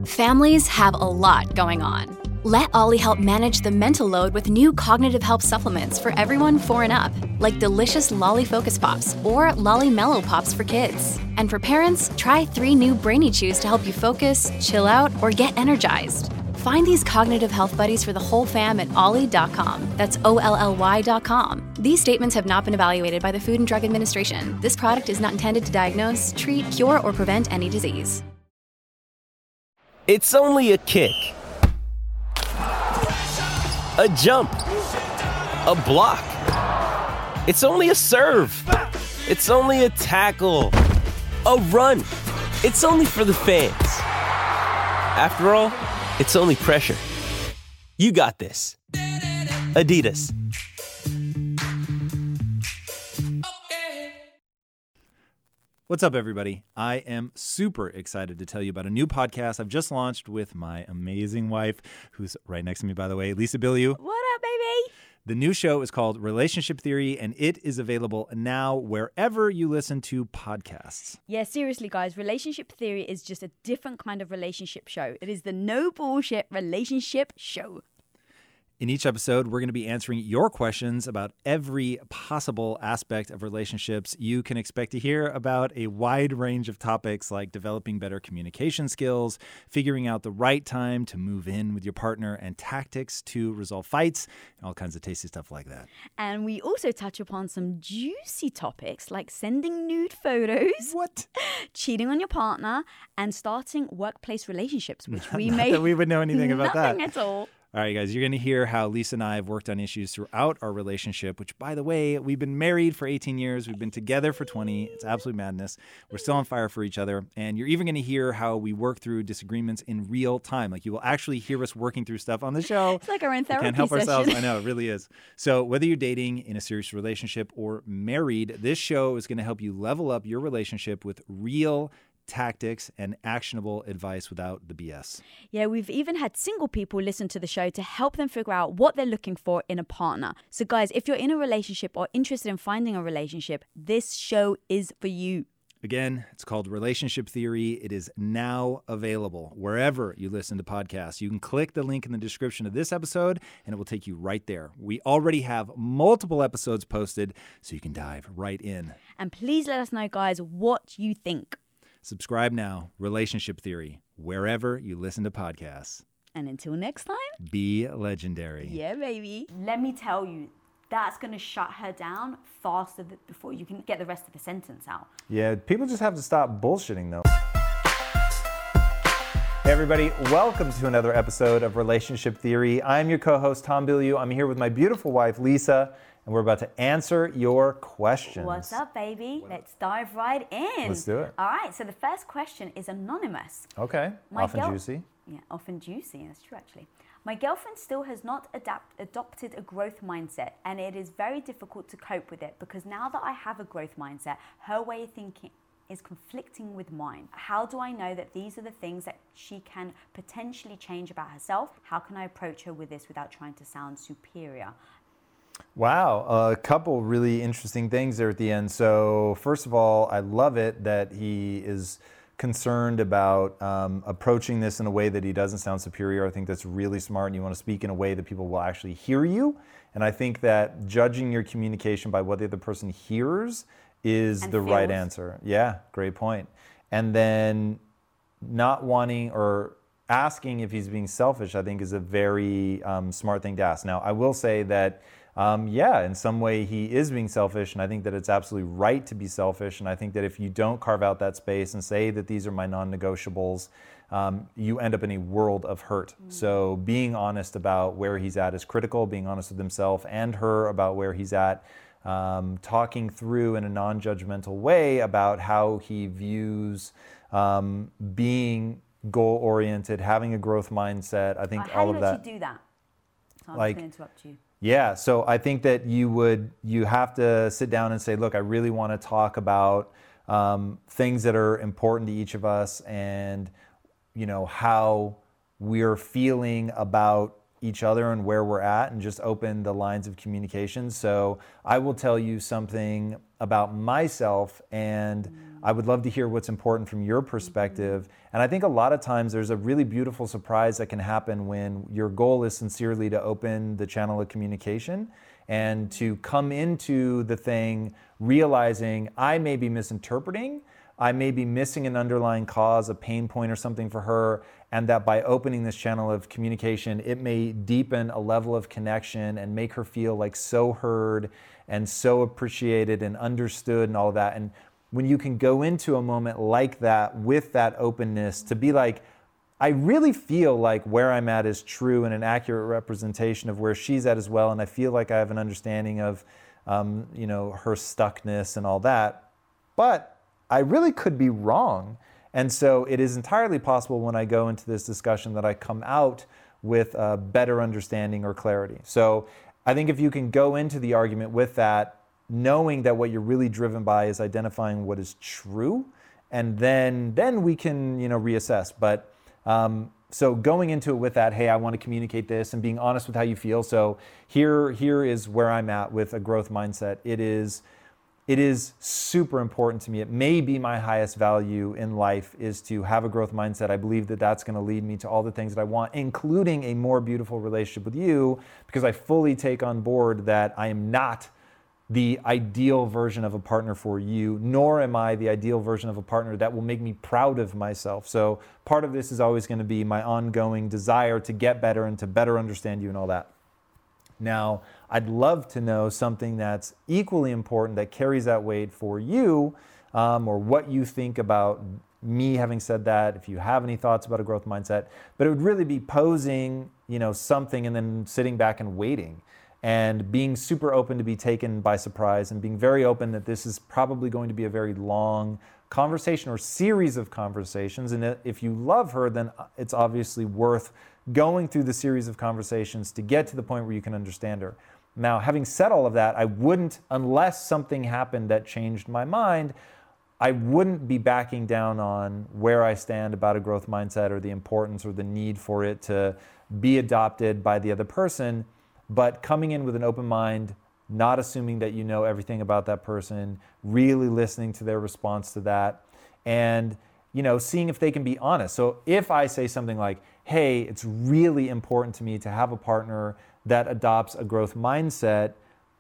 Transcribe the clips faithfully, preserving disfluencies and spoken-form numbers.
Families have a lot going on. Let Ollie help manage the mental load with new cognitive help supplements for everyone four and up, like delicious Lolly Focus Pops or Lolly Mellow Pops for kids. And for parents, try three new Brainy Chews to help you focus, chill out, or get energized. Find these cognitive health buddies for the whole fam at ollie dot com. That's O L L Y dot com. These statements have not been evaluated by the Food and Drug Administration. This product is not intended to diagnose, treat, cure, or prevent any disease. It's only a kick, a jump, a block. It's only a serve. It's only a tackle, a run. It's only for the fans. After all, it's only pressure. You got this. Adidas. What's up, everybody? I am super excited to tell you about a new podcast I've just launched with my amazing wife, who's right next to me, by the way, Lisa Bilyeu. What up, baby? The new show is called Relationship Theory, and it is available now wherever you listen to podcasts. Yeah, seriously, guys, Relationship Theory is just a different kind of relationship show. It is the no bullshit relationship show. In each episode, we're going to be answering your questions about every possible aspect of relationships. You can expect to hear about a wide range of topics like developing better communication skills, figuring out the right time to move in with your partner, and tactics to resolve fights, and all kinds of tasty stuff like that. And we also touch upon some juicy topics like sending nude photos, What? cheating on your partner, and starting workplace relationships, which we Not may that we would know anything about that. Nothing at all. All right, guys, you're going to hear how Lisa and I have worked on issues throughout our relationship, which, by the way, we've been married for eighteen years. We've been together for twenty. It's absolute madness. We're still on fire for each other. And you're even going to hear how we work through disagreements in real time. Like, you will actually hear us working through stuff on the show. It's like our own therapy We can't help session. ourselves. I know, it really is. So whether you're dating, in a serious relationship, or married, this show is going to help you level up your relationship with real tactics and actionable advice without the B S. Yeah, we've even had single people listen to the show to help them figure out what they're looking for in a partner. So guys, if you're in a relationship or interested in finding a relationship, this show is for you. Again, it's called Relationship Theory. It is now available wherever you listen to podcasts. You can click the link in the description of this episode, and it will take you right there. We already have multiple episodes posted, so you can dive right in. And please let us know, guys, what you think. Subscribe now, Relationship Theory, wherever you listen to podcasts. And until next time, Be legendary. yeah, baby. Let me tell you, that's going to shut her down faster th- before you can get the rest of the sentence out. Yeah, people just have to stop bullshitting, though. Hey, everybody. Welcome to another episode of Relationship Theory. I'm your co-host, Tom Bilyeu. I'm here with my beautiful wife, Lisa, and we're about to answer your questions. What's up, baby? Let's dive right in. Let's do it. All right, so the first question is anonymous. Okay, My often girl- juicy. Yeah, often juicy. That's true, actually. My girlfriend still has not adapt- adopted a growth mindset, and it is very difficult to cope with it because now that I have a growth mindset, her way of thinking is conflicting with mine. How do I know that these are the things that she can potentially change about herself? How can I approach her with this without trying to sound superior? Wow, a couple really interesting things there at the end. So first of all, I love it that he is concerned about um, approaching this in a way that he doesn't sound superior. I think that's really smart, and you want to speak in a way that people will actually hear you. And I think that judging your communication by what the other person hears is And the right feels. answer. Yeah, great point. And then not wanting or asking if he's being selfish, I think, is a very um, smart thing to ask. Now, I will say that Um, yeah, in some way he is being selfish, and I think that it's absolutely right to be selfish. And I think that if you don't carve out that space and say that these are my non-negotiables, um, you end up in a world of hurt. Mm. So being honest about where he's at is critical, being honest with himself and her about where he's at, um, talking through in a non-judgmental way about how he views um, being goal-oriented, having a growth mindset. I think Uh, how all do of you that. actually do that? So I'm Like- just going to interrupt you. Yeah, so I think that you would, you have to sit down and say, look, I really want to talk about um, things that are important to each of us, and, you know, how we're feeling about each other and where we're at, and just open the lines of communication. So I will tell you something about myself, and I would love to hear what's important from your perspective. And I think a lot of times there's a really beautiful surprise that can happen when your goal is sincerely to open the channel of communication and to come into the thing realizing I may be misinterpreting, I may be missing an underlying cause, a pain point or something for her, and that by opening this channel of communication, it may deepen a level of connection and make her feel like so heard and so appreciated and understood and all of that. And when you can go into a moment like that with that openness to be like, I really feel like where I'm at is true and an accurate representation of where she's at as well, and I feel like I have an understanding of um, you know, her stuckness and all that, but I really could be wrong. And so it is entirely possible when I go into this discussion that I come out with a better understanding or clarity. So I think if you can go into the argument with that, knowing that what you're really driven by is identifying what is true, and then then we can, you know, reassess. But um, so going into it with that, hey, I want to communicate this, and being honest with how you feel. So here here is where I'm at with a growth mindset. It is it is super important to me. It may be my highest value in life is to have a growth mindset. I believe that that's going to lead me to all the things that I want, including a more beautiful relationship with you, because I fully take on board that I am not the ideal version of a partner for you, nor am I the ideal version of a partner that will make me proud of myself. So part of this is always going to be my ongoing desire to get better and to better understand you and all that. Now, I'd love to know something that's equally important that carries that weight for you, um, or what you think about me having said that, if you have any thoughts about a growth mindset. But it would really be posing, you know, something and then sitting back and waiting, and being super open to be taken by surprise, and being very open that this is probably going to be a very long conversation or series of conversations. And if you love her, then it's obviously worth going through the series of conversations to get to the point where you can understand her. Now, having said all of that, I wouldn't, unless something happened that changed my mind, I wouldn't be backing down on where I stand about a growth mindset or the importance or the need for it to be adopted by the other person. But coming in with an open mind, not assuming that you know everything about that person, really listening to their response to that, and you know, seeing if they can be honest. So if I say something like, hey, it's really important to me to have a partner that adopts a growth mindset,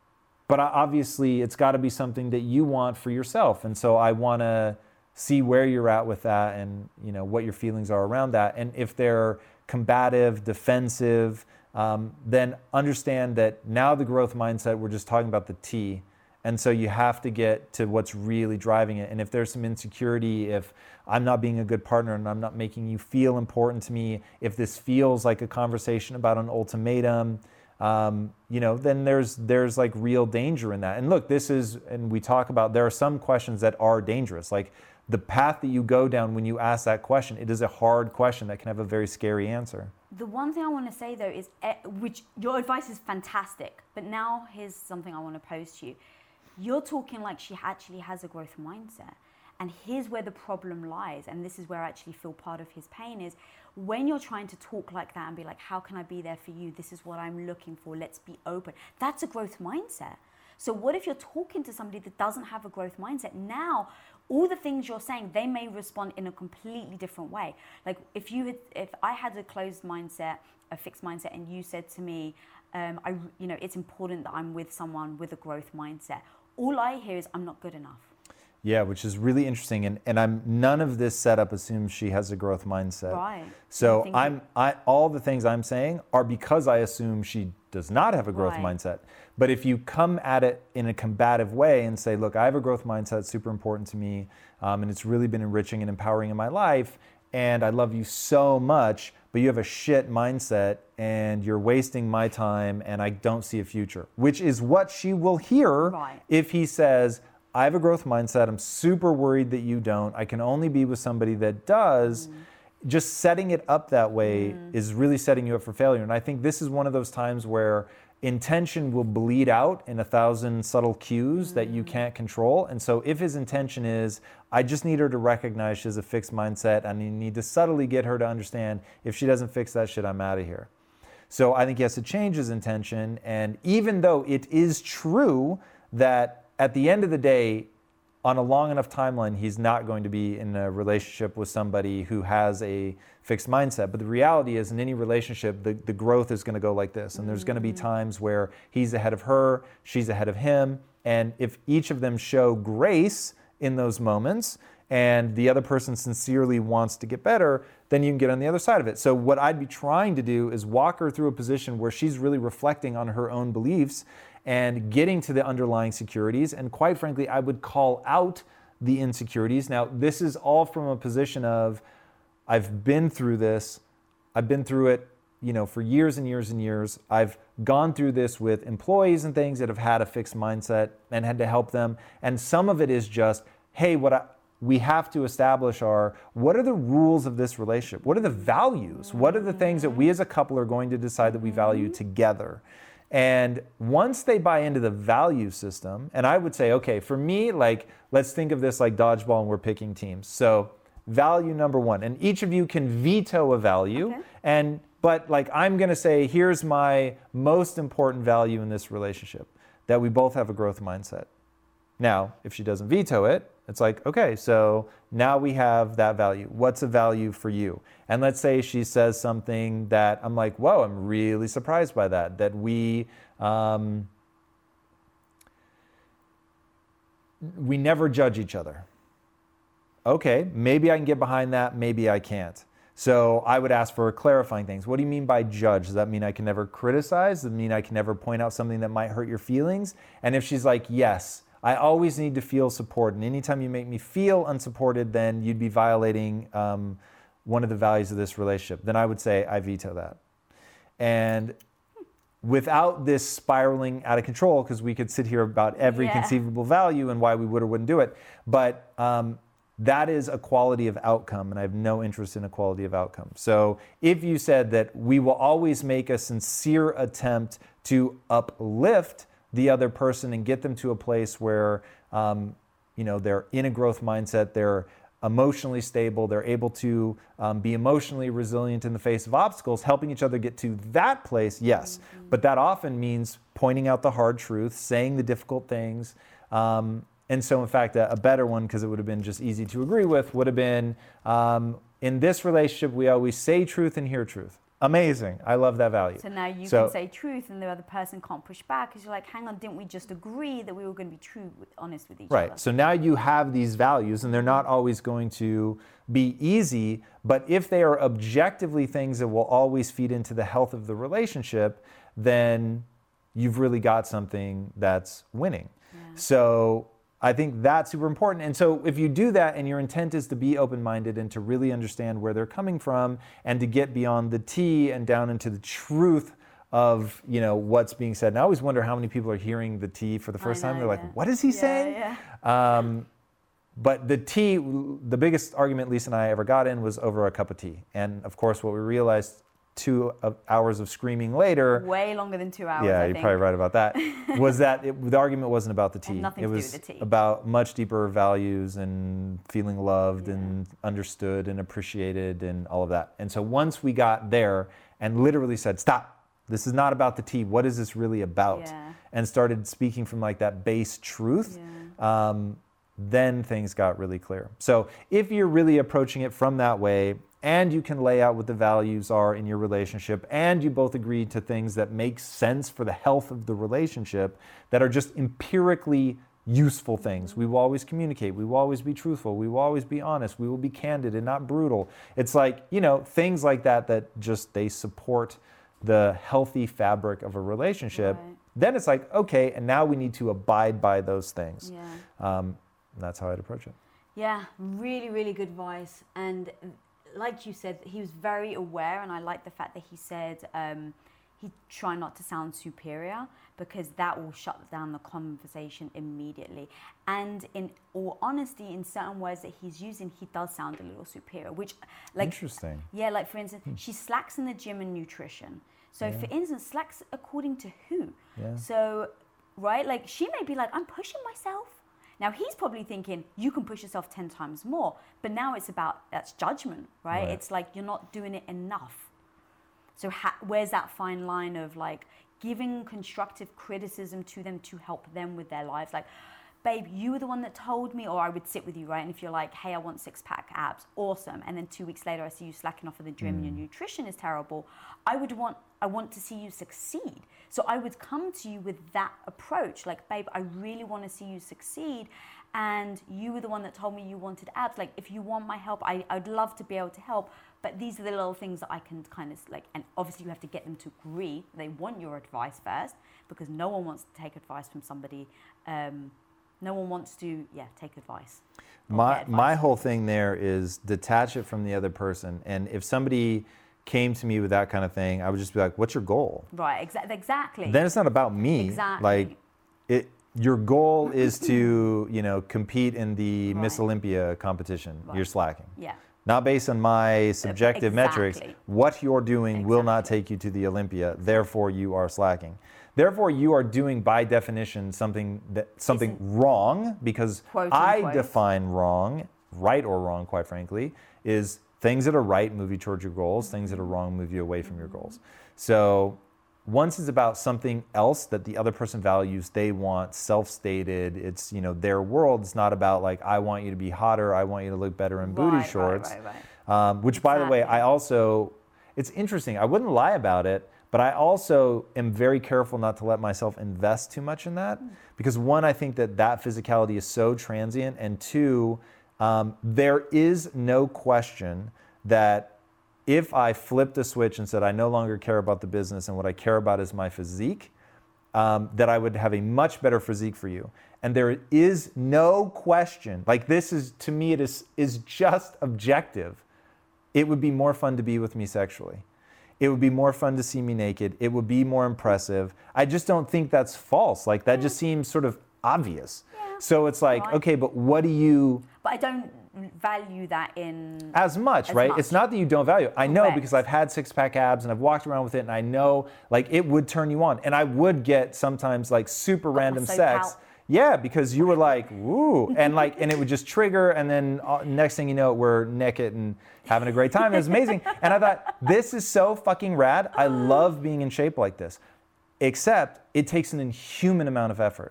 but obviously it's got to be something that you want for yourself. And so I want to see where you're at with that, and you know, what your feelings are around that. And if they're combative, defensive, Um, then understand that now the growth mindset, we're just talking about the T. And so you have to get to what's really driving it. And if there's some insecurity, if I'm not being a good partner and I'm not making you feel important to me, if this feels like a conversation about an ultimatum, um, you know, then there's there's like real danger in that. And look, this is, and we talk about, there are some questions that are dangerous. Like the path that you go down when you ask that question, it is a hard question that can have a very scary answer. The one thing I want to say though is, which your advice is fantastic, but now here's something I want to pose to you. You're talking like she actually has a growth mindset. And here's where the problem lies, and this is where I actually feel part of his pain is when you're trying to talk like that and be like, how can I be there for you? This is what I'm looking for. Let's be open. That's a growth mindset. So what if you're talking to somebody that doesn't have a growth mindset? Now, all the things you're saying, they may respond in a completely different way. Like if you had, if I had a closed mindset, a fixed mindset, and you said to me, um, I, you know, it's important that I'm with someone with a growth mindset. All I hear is I'm not good enough. Yeah, which is really interesting, and and I'm none of this setup assumes she has a growth mindset. Right. So I'm I all the things I'm saying are because I assume she does not have a growth Right. mindset. But if you come at it in a combative way and say, look, I have a growth mindset, it's super important to me, um, and it's really been enriching and empowering in my life, and I love you so much, but you have a shit mindset and you're wasting my time and I don't see a future, which is what she will hear Right. if he says, I have a growth mindset, I'm super worried that you don't, I can only be with somebody that does. Mm. Just setting it up that way mm. is really setting you up for failure. And I think this is one of those times where intention will bleed out in a thousand subtle cues mm. that you can't control. And so if his intention is, I just need her to recognize she has a fixed mindset, and you need to subtly get her to understand, if she doesn't fix that shit, I'm out of here. So I think he has to change his intention. And even though it is true that at the end of the day, on a long enough timeline, he's not going to be in a relationship with somebody who has a fixed mindset. But the reality is, in any relationship, the, the growth is going to go like this. And there's going to be times where he's ahead of her, she's ahead of him. And if each of them show grace in those moments, and the other person sincerely wants to get better, then you can get on the other side of it. So what I'd be trying to do is walk her through a position where she's really reflecting on her own beliefs and getting to the underlying securities. And quite frankly, I would call out the insecurities. Now, this is all from a position of, I've been through this. I've been through it, you know, for years and years and years. I've gone through this with employees and things that have had a fixed mindset and had to help them. And some of it is just, hey, what I, we have to establish are, what are the rules of this relationship? What are the values? What are the things that we as a couple are going to decide that we value together? And once they buy into the value system, and I would say, okay, for me, like, let's think of this like dodgeball and we're picking teams. So value number one, and each of you can veto a value. Okay. And but like, I'm going to say, here's my most important value in this relationship, that we both have a growth mindset. Now, if she doesn't veto it, it's like, okay, so now we have that value. What's a value for you? And let's say she says something that I'm like, whoa, I'm really surprised by that, that we, um, we never judge each other. Okay, maybe I can get behind that, maybe I can't. So I would ask for clarifying things. What do you mean by judge? Does that mean I can never criticize? Does that mean I can never point out something that might hurt your feelings? And if she's like, yes, I always need to feel support, and anytime you make me feel unsupported, then you'd be violating um, one of the values of this relationship. Then I would say, I veto that. And without this spiraling out of control, because we could sit here about every Yeah. conceivable value and why we would or wouldn't do it, but um, that is a quality of outcome, and I have no interest in a quality of outcome. So if you said that we will always make a sincere attempt to uplift the other person and get them to a place where um, you know, they're in a growth mindset, they're emotionally stable, they're able to um, be emotionally resilient in the face of obstacles, helping each other get to that place, yes. Mm-hmm. But that often means pointing out the hard truth, saying the difficult things. Um, and so, in fact, a, a better one, because it would have been just easy to agree with, would have been, um, in this relationship, we always say truth and hear truth. Amazing. I love that value. So now you So- can say truth and the other person can't push back because you're like, hang on, didn't we just agree that we were going to be true, with, honest with each Right. other? So now you have these values, and they're not always going to be easy, but if they are objectively things that will always feed into the health of the relationship, then you've really got something that's winning. Yeah. So I think that's super important. And so if you do that and your intent is to be open-minded and to really understand where they're coming from and to get beyond the tea and down into the truth of, you know, what's being said. And I always wonder how many people are hearing the tea for the first I time. know, They're yeah. like, what is he Yeah, saying? yeah. Um, but the tea, the biggest argument Lisa and I ever got in was over a cup of tea. And of course, what we realized two hours of screaming later, Way longer than two hours, yeah, I you're think. probably right about that, was that it, the argument wasn't about the tea. nothing It to do was with the tea. about much deeper values and feeling loved Yeah. and understood and appreciated and all of that. And so once we got there and literally said, stop, this is not about the tea, what is this really about? Yeah. And started speaking from like that base truth, Yeah. um, then things got really clear. So if you're really approaching it from that way, and you can lay out what the values are in your relationship, and you both agree to things that make sense for the health of the relationship, that are just empirically useful things. We will always communicate. We will always be truthful. We will always be honest. We will be candid and not brutal. It's like, you know, things like that that just, they support the healthy fabric of a relationship. Right. Then it's like, okay, and now we need to abide by those things. Yeah. Um, and that's how I'd approach it. Yeah, really, really good advice. And like you said, he was very aware, and I like the fact that he said um, he try not to sound superior, because that will shut down the conversation immediately. And in all honesty, in certain words that he's using, he does sound a little superior, which like, Interesting. yeah, like for instance, she slacks in the gym and nutrition. So for instance, slacks according to who? Yeah. So, right, like she may be like, I'm pushing myself. Now he's probably thinking, you can push yourself ten times more. But now it's about, that's judgment, right? Right. It's like, you're not doing it enough. So ha- where's that fine line of like giving constructive criticism to them to help them with their lives? Like, babe, you were the one that told me, or I would sit with you, right? And if you're like, hey, I want six pack abs, awesome. And then two weeks later, I see you slacking off at the gym mm. and your nutrition is terrible. I would want, I want to see you succeed. So I would come to you with that approach, like, babe, I really want to see you succeed. And you were the one that told me you wanted abs. Like, if you want my help, I, I'd love to be able to help. But these are the little things that I can kind of like, and obviously you have to get them to agree. They want your advice first, because no one wants to take advice from somebody. Um, no one wants to, yeah, take advice. My advice. my whole thing there is detach it from the other person. And if somebody came to me with that kind of thing, I would just be like, what's your goal? Right, exa- exactly. Then it's not about me. Exactly. Like, it. Your goal is to, you know, compete in the Right. Miss Olympia competition. Right. You're slacking. Yeah. Not based on my subjective Exactly. metrics. What you're doing will not Exactly. take you to the Olympia. Therefore, you are slacking. Therefore, you are doing, by definition, something that something Isn't- wrong, because Quote, I unquote. define wrong, right or wrong, quite frankly, is things that are right move you towards your goals, things that are wrong move you away from your goals. So once it's about something else that the other person values, they want, self-stated, it's, you know, their world. It's not about like, I want you to be hotter, I want you to look better in booty Right, right, shorts. right, right. Um, which, by the way, Exactly. I also, it's interesting, I wouldn't lie about it, but I also am very careful not to let myself invest too much in that. Because one, I think that that physicality is so transient, and two, um, there is no question that if I flipped a switch and said, I no longer care about the business and what I care about is my physique, um, that I would have a much better physique for you. And there is no question, like this is, to me, it is, is just objective. It would be more fun to be with me sexually. It would be more fun to see me naked. It would be more impressive. I just don't think that's false. Like that just seems sort of obvious. Yeah. So it's like, Right. okay, but what do you, But I don't value that in... as much, As right? much. It's not that you don't value it. I know Correct. because I've had six pack abs and I've walked around with it, and I know like it would turn you on. And I would get sometimes like super random so sex. pal- Yeah, because you were like, woo, and like, and it would just trigger, and then uh, next thing you know, we're naked and having a great time. It was amazing. And I thought, this is so fucking rad. I love being in shape like this. Except it takes an inhuman amount of effort.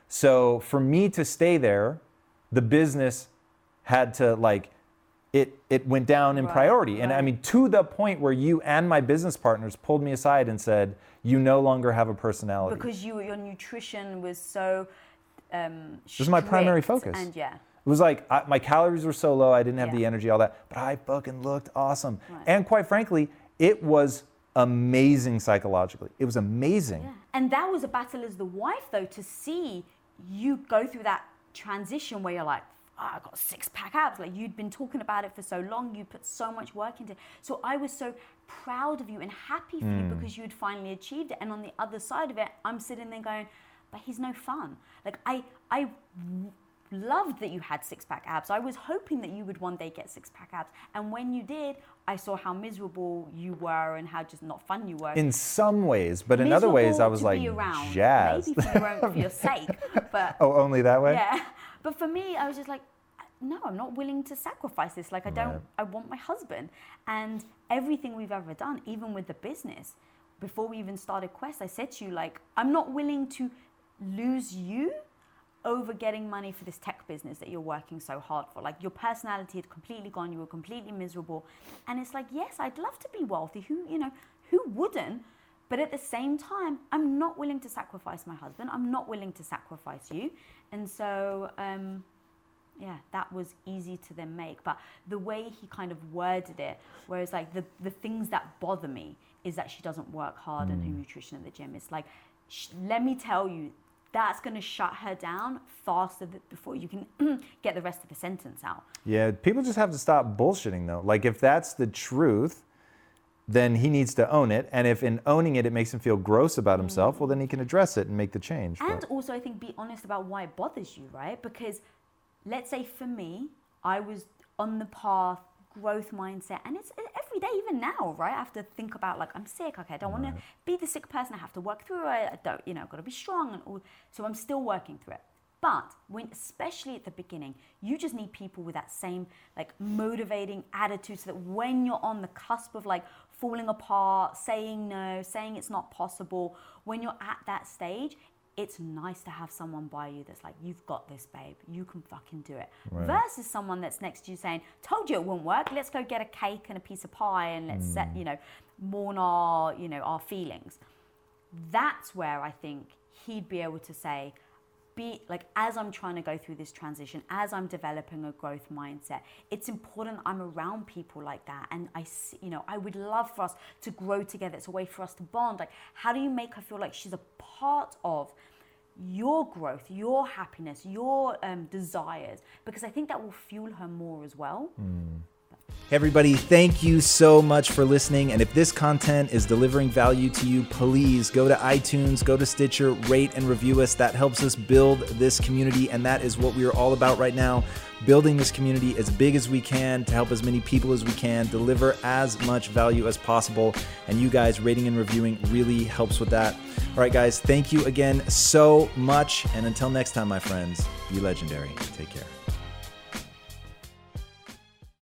So for me to stay there, the business had to like, it it went down in Right, priority. And I right. mean, to the point where you and my business partners pulled me aside and said, you no longer have a personality. Because you, your nutrition was so um, This is my primary strict, focus. And yeah. It was like I, my calories were so low, I didn't have Yeah. the energy, all that, but I fucking looked awesome. Right. And quite frankly, it was amazing psychologically. It was amazing. Yeah. And that was a battle as the wife, though, to see you go through that transition where you're like, oh, I got six pack abs. Like you'd been talking about it for so long, you put so much work into it. So I was so proud of you and happy for you because you'd finally achieved it. And on the other side of it, I'm sitting there going, but he's no fun. Like I, I loved that you had six pack abs. I was hoping that you would one day get six pack abs. And when you did, I saw how miserable you were and how just not fun you were. In some ways, but in other ways, I Miserable was to like be around. jazzed. Maybe for your, own, for your sake, but Oh, only that way? yeah. But for me, I was just like, no, I'm not willing to sacrifice this. Like I don't, Right. I want my husband. And everything we've ever done, even with the business, before we even started Quest, I said to you, like, I'm not willing to lose you over getting money for this tech business that you're working so hard for. Like your personality had completely gone, you were completely miserable. And it's like, yes, I'd love to be wealthy. Who, you know, who wouldn't? But at the same time, I'm not willing to sacrifice my husband. I'm not willing to sacrifice you. And so, um, yeah, that was easy to then make. But the way he kind of worded it, whereas like the, the things that bother me is that she doesn't work hard on her nutrition at the gym. It's like, sh- let me tell you, that's going to shut her down faster th- before you can get the rest of the sentence out. Yeah, people just have to stop bullshitting though. Like if that's the truth, then he needs to own it. And if in owning it, it makes him feel gross about himself, well, then he can address it and make the change. And But- also, I think, be honest about why it bothers you, right? Because let's say for me, I was on the path, growth mindset, and it's every day, even now, right? I have to think about like, I'm sick, okay, I don't want to be the sick person, I have to work through it, I don't, you know, I've got to be strong and all. So I'm still working through it. But when, especially at the beginning, you just need people with that same like motivating attitude so that when you're on the cusp of like falling apart, saying no, saying it's not possible, when you're at that stage, it's nice to have someone by you that's like, you've got this, babe. You can fucking do it. Right. Versus someone that's next to you saying, told you it wouldn't work. Let's go get a cake and a piece of pie and let's mm. set, you know, mourn our, you know, our feelings. That's where I think he'd be able to say, be like, as I'm trying to go through this transition, as I'm developing a growth mindset, it's important I'm around people like that. And I see, you know, I would love for us to grow together. It's a way for us to bond. Like, how do you make her feel like she's a part of your growth, your happiness, your um, desires? Because I think that will fuel her more as well. Mm. Hey everybody, thank you so much for listening. And if this content is delivering value to you, please go to iTunes, go to Stitcher, rate and review us. That helps us build this community. And that is what we are all about right now. Building this community as big as we can to help as many people as we can, deliver as much value as possible. And you guys rating and reviewing really helps with that. All right, guys, thank you again so much. And until next time, my friends, be legendary. Take care.